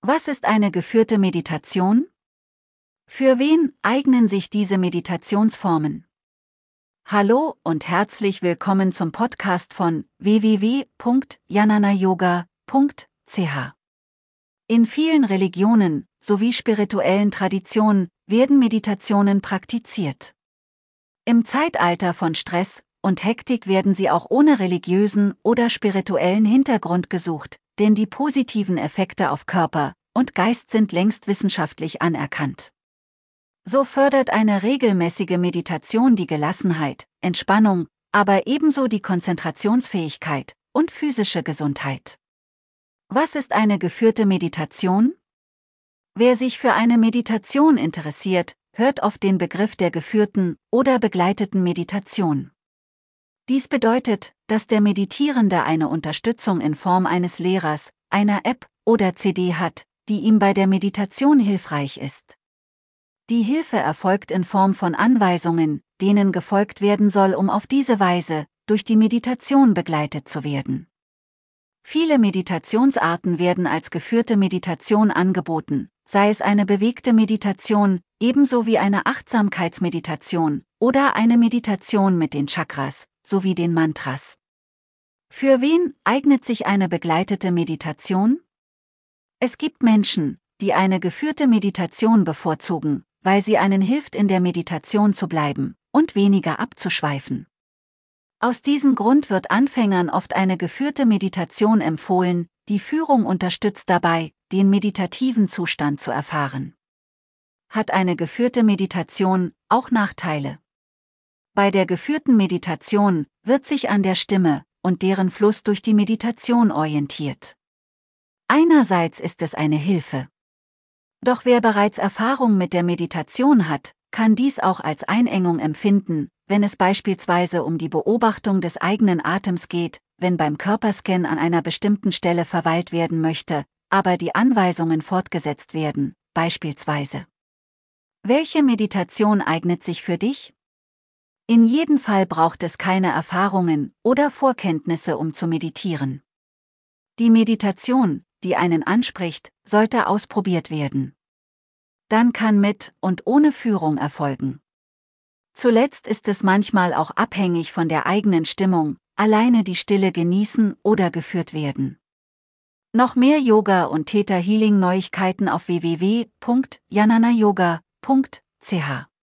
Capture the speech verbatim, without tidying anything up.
Was ist eine geführte Meditation? Für wen eignen sich diese Meditationsformen? Hallo und herzlich willkommen zum Podcast von w w w punkt jnana yoga punkt c h. In vielen Religionen sowie spirituellen Traditionen werden Meditationen praktiziert. Im Zeitalter von Stress und Hektik werden sie auch ohne religiösen oder spirituellen Hintergrund gesucht, denn die positiven Effekte auf Körper und Geist sind längst wissenschaftlich anerkannt. So fördert eine regelmäßige Meditation die Gelassenheit, Entspannung, aber ebenso die Konzentrationsfähigkeit und physische Gesundheit. Was ist eine geführte Meditation? Wer sich für eine Meditation interessiert, hört oft den Begriff der geführten oder begleiteten Meditation. Dies bedeutet, dass der Meditierende eine Unterstützung in Form eines Lehrers, einer App oder C D hat, die ihm bei der Meditation hilfreich ist. Die Hilfe erfolgt in Form von Anweisungen, denen gefolgt werden soll, um auf diese Weise durch die Meditation begleitet zu werden. Viele Meditationsarten werden als geführte Meditation angeboten, sei es eine bewegte Meditation, ebenso wie eine Achtsamkeitsmeditation oder eine Meditation mit den Chakras sowie den Mantras. Für wen eignet sich eine begleitete Meditation? Es gibt Menschen, die eine geführte Meditation bevorzugen, weil sie ihnen hilft, in der Meditation zu bleiben und weniger abzuschweifen. Aus diesem Grund wird Anfängern oft eine geführte Meditation empfohlen, die Führung unterstützt dabei, den meditativen Zustand zu erfahren. Hat eine geführte Meditation auch Nachteile? Bei der geführten Meditation wird sich an der Stimme und deren Fluss durch die Meditation orientiert. Einerseits ist es eine Hilfe. Doch wer bereits Erfahrung mit der Meditation hat, kann dies auch als Einengung empfinden, wenn es beispielsweise um die Beobachtung des eigenen Atems geht, wenn beim Körperscan an einer bestimmten Stelle verweilt werden möchte, aber die Anweisungen fortgesetzt werden, beispielsweise. Welche Meditation eignet sich für dich? In jedem Fall braucht es keine Erfahrungen oder Vorkenntnisse, um zu meditieren. Die Meditation, die einen anspricht, sollte ausprobiert werden. Dann kann mit und ohne Führung erfolgen. Zuletzt ist es manchmal auch abhängig von der eigenen Stimmung, alleine die Stille genießen oder geführt werden. Noch mehr Yoga- und Theta-Healing-Neuigkeiten auf w w w punkt jnana yoga punkt c h.